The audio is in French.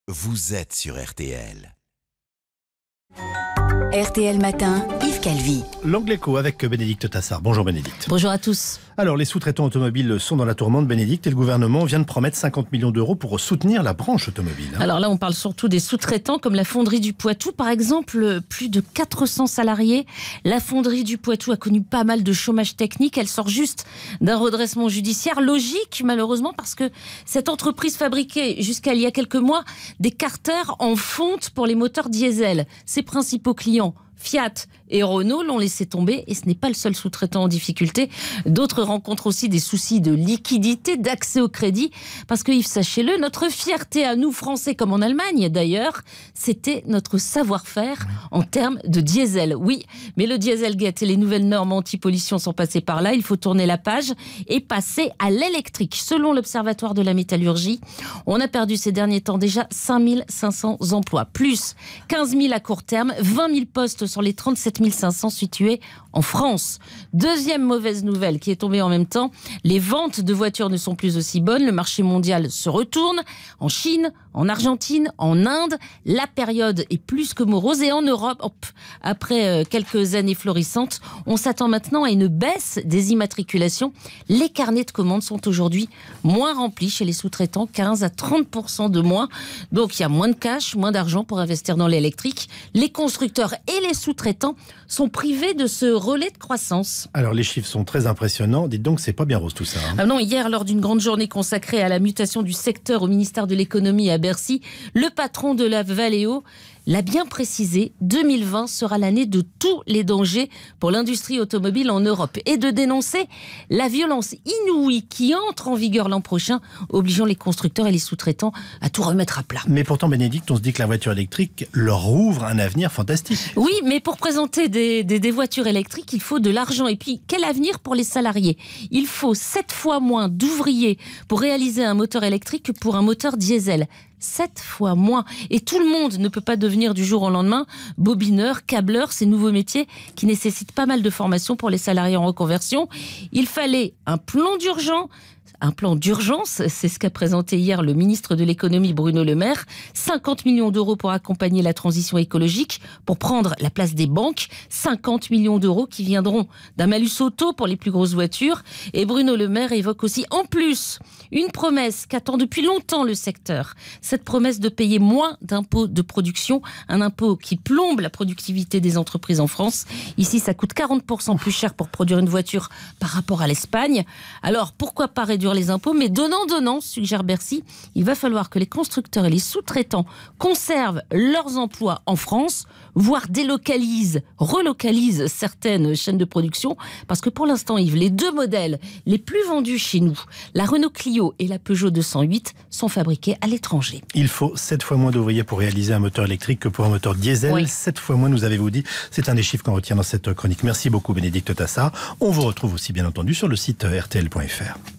vous êtes sur RTL. RTL Matin, Yves Calvi. L'Angle Écho avec Bénédicte Tassard. Bonjour Bénédicte. Bonjour à tous. Alors les sous-traitants automobiles sont dans la tourmente, Bénédicte, et le gouvernement vient de promettre 50 millions d'euros pour soutenir la branche automobile. Alors là, on parle surtout des sous-traitants comme la fonderie du Poitou. Par exemple, plus de 400 salariés. La fonderie du Poitou a connu pas mal de chômage technique. Elle sort juste d'un redressement judiciaire. Logique, malheureusement, parce que cette entreprise fabriquait jusqu'à il y a quelques mois des carters en fonte pour les moteurs diesel. Ses principaux clients, Fiat et Renault, l'ont laissé tomber, et ce n'est pas le seul sous-traitant en difficulté. D'autres rencontrent aussi des soucis de liquidité, d'accès au crédit, parce que Yves, sachez-le, notre fierté à nous, Français, comme en Allemagne d'ailleurs, c'était notre savoir-faire en termes de diesel. Oui, mais le Dieselgate et les nouvelles normes anti-pollution sont passées par là. Il faut tourner la page et passer à l'électrique. Selon l'Observatoire de la métallurgie, on a perdu ces derniers temps déjà 5500 emplois, plus 15 000 à court terme, 20 000 postes sur les 37 500 situés en France. Deuxième mauvaise nouvelle qui est tombée en même temps, les ventes de voitures ne sont plus aussi bonnes. Le marché mondial se retourne. En Chine, en Argentine, en Inde, la période est plus que morose. Et en Europe, après quelques années florissantes, on s'attend maintenant à une baisse des immatriculations. Les carnets de commandes sont aujourd'hui moins remplis chez les sous-traitants, 15 à 30% de moins. Donc il y a moins de cash, moins d'argent pour investir dans l'électrique. Les constructeurs et les sous-traitants sont privés de ce relais de croissance. Alors les chiffres sont très impressionnants. Dites donc, c'est pas bien rose tout ça. Ah non, hier, lors d'une grande journée consacrée à la mutation du secteur au ministère de l'économie à Bercy, le patron de la Valeo l'a bien précisé, 2020 sera l'année de tous les dangers pour l'industrie automobile en Europe, et de dénoncer la violence inouïe qui entre en vigueur l'an prochain, obligeant les constructeurs et les sous-traitants à tout remettre à plat. Mais pourtant, Bénédicte, on se dit que la voiture électrique leur ouvre un avenir fantastique. Oui, mais pour présenter des voitures électriques, il faut de l'argent. Et puis, quel avenir pour les salariés ? Il faut 7 fois moins d'ouvriers pour réaliser un moteur électrique que pour un moteur diesel. 7 fois moins. Et tout le monde ne peut pas devenir du jour au lendemain bobineur, câbleur, ces nouveaux métiers qui nécessitent pas mal de formation pour les salariés en reconversion. Il fallait un plan d'urgence, c'est ce qu'a présenté hier le ministre de l'économie Bruno Le Maire. 50 millions d'euros pour accompagner la transition écologique, pour prendre la place des banques. 50 millions d'euros qui viendront d'un malus auto pour les plus grosses voitures. Et Bruno Le Maire évoque aussi en plus une promesse qu'attend depuis longtemps le secteur. Cette promesse de payer moins d'impôts de production, un impôt qui plombe la productivité des entreprises en France. Ici, ça coûte 40% plus cher pour produire une voiture par rapport à l'Espagne. Alors, pourquoi pas réduire les impôts, mais donnant, suggère Bercy, il va falloir que les constructeurs et les sous-traitants conservent leurs emplois en France, voire relocalisent certaines chaînes de production, parce que pour l'instant, Yves, les deux modèles les plus vendus chez nous, la Renault Clio et la Peugeot 208, sont fabriqués à l'étranger. Il faut 7 fois moins d'ouvriers pour réaliser un moteur électrique que pour un moteur diesel. Oui. 7 fois moins, nous avez-vous dit. C'est un des chiffres qu'on retient dans cette chronique. Merci beaucoup Bénédicte Tassard. On vous retrouve aussi bien entendu sur le site rtl.fr.